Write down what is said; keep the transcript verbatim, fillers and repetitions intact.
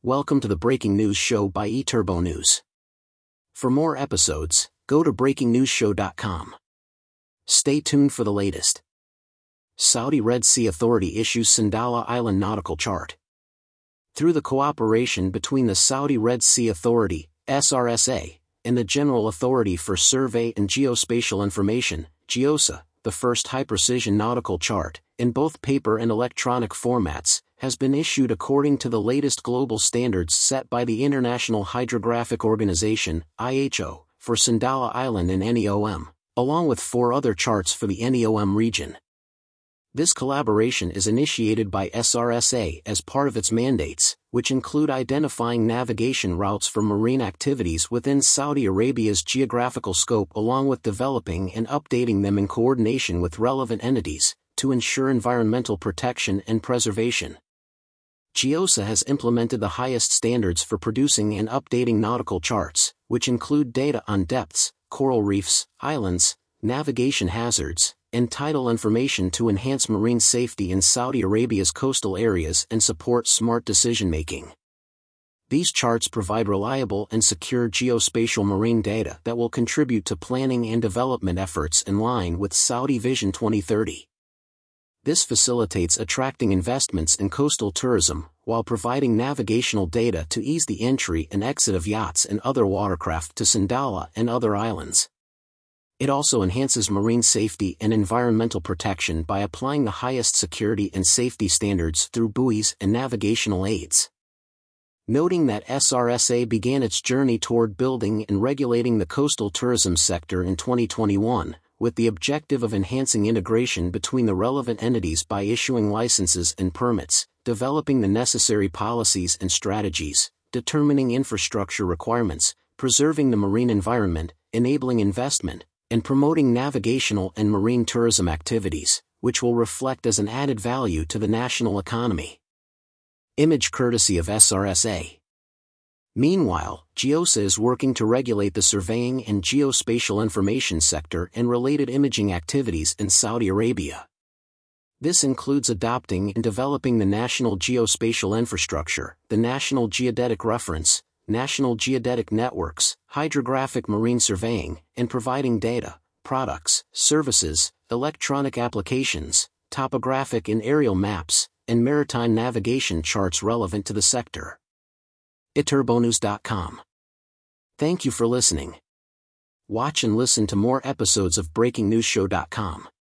Welcome to the Breaking News Show by eTurbo News. For more episodes, go to breaking news show dot com. Stay tuned for the latest. Saudi Red Sea Authority issues Sindalah Island nautical chart. Through the cooperation between the Saudi Red Sea Authority, S R S A, and the General Authority for Survey and Geospatial Information, GEOSA, the first high-precision nautical chart, in both paper and electronic formats, has been issued according to the latest global standards set by the International Hydrographic Organization, I H O, for Sindalah Island and NEOM, along with four other charts for the NEOM region. This collaboration is initiated by S R S A as part of its mandates, which include identifying navigation routes for marine activities within Saudi Arabia's geographical scope along with developing and updating them in coordination with relevant entities, to ensure environmental protection and preservation. GEOSA has implemented the highest standards for producing and updating nautical charts, which include data on depths, coral reefs, islands, navigation hazards, and tidal information to enhance marine safety in Saudi Arabia's coastal areas and support smart decision-making. These charts provide reliable and secure geospatial marine data that will contribute to planning and development efforts in line with Saudi Vision twenty thirty. This facilitates attracting investments in coastal tourism, while providing navigational data to ease the entry and exit of yachts and other watercraft to Sindalah and other islands. It also enhances marine safety and environmental protection by applying the highest security and safety standards through buoys and navigational aids. Noting that S R S A began its journey toward building and regulating the coastal tourism sector in twenty twenty-one, with the objective of enhancing integration between the relevant entities by issuing licenses and permits, developing the necessary policies and strategies, determining infrastructure requirements, preserving the marine environment, enabling investment, and promoting navigational and marine tourism activities, which will reflect as an added value to the national economy. Image courtesy of S R S A. Meanwhile, GEOSA is working to regulate the surveying and geospatial information sector and related imaging activities in Saudi Arabia. This includes adopting and developing the National Geospatial Infrastructure, the National Geodetic Reference, National Geodetic Networks, hydrographic marine surveying, and providing data, products, services, electronic applications, topographic and aerial maps, and maritime navigation charts relevant to the sector. e turbo news dot com. Thank you for listening. Watch and listen to more episodes of breaking news show dot com.